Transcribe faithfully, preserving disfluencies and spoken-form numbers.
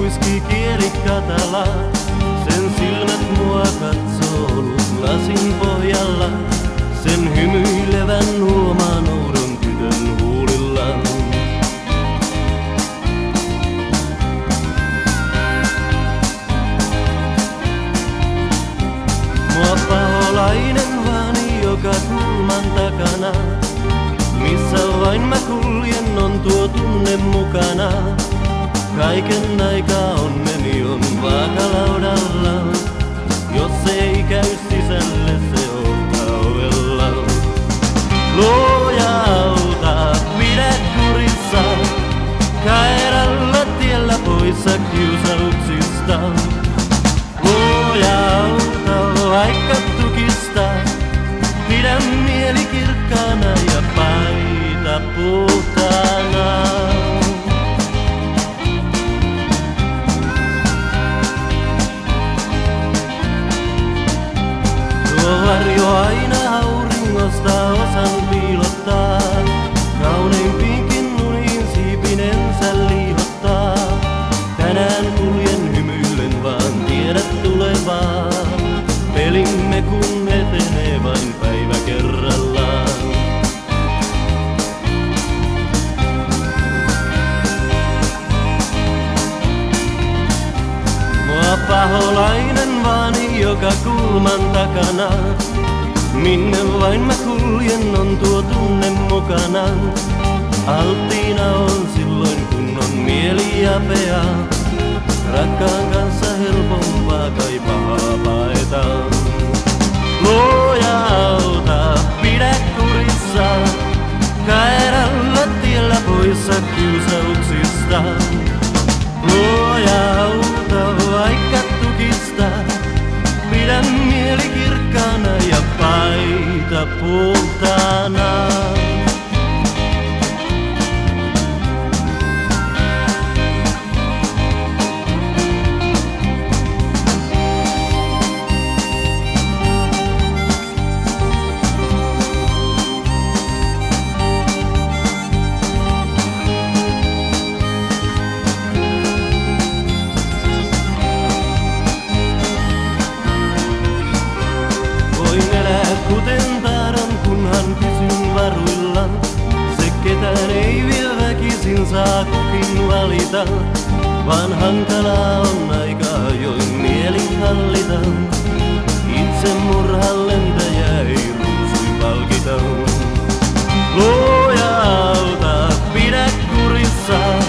kuiski kieli katala. Sen silmät mua katsoo lasin pohjalla. Sen hymyilevän huomaan oudon tytön huulilla. Mua paholainen vaani joka kulman takana. Missä vain mä kuljen on tuo tunne mukana. Kaiken aikaa onneni on vaakalaudalla. Jos ei käy sisälle se ottaa ovella. Luoja auta, pidä kurissa. Kairalla tiellä poissa kiusauksista. Luoja auta, vaikka tukista. Pidä mieli kirkkaana ja paita puhtaana. Tuo varjo aina auringosta osan piilottaa. Kauneimpiinkin uniin siipinensä liihottaa. Tänään kuljen hymyillen vaan tiedät tulevaa. Pelimme kun etenee vain päivä kerrallaan. Mua paholainen vaani joka kulman takana. Minne vain mä kuljen on tuo tunne mukana. Alttiina on silloin kun on mieli ja pea. Rakkaan kanssa helpompaa kai pahaa paetaan. Luoja auta, pidä kurissa. Kairalla tiellä poissa kiusauksista. Luoja auta, vaikka tukista. Pidä mieli kirkkaana ja paita puhtaana. Kuten tahdon, kunhan pysyn varuilla. Se ketään ei vielä väkisin saa kukin valita. Vaan hankalaa on aika ajoin mieli hallita. Itse murhan lentäjä ei ruusuin palkita. Luoja auta, pidä kurissa.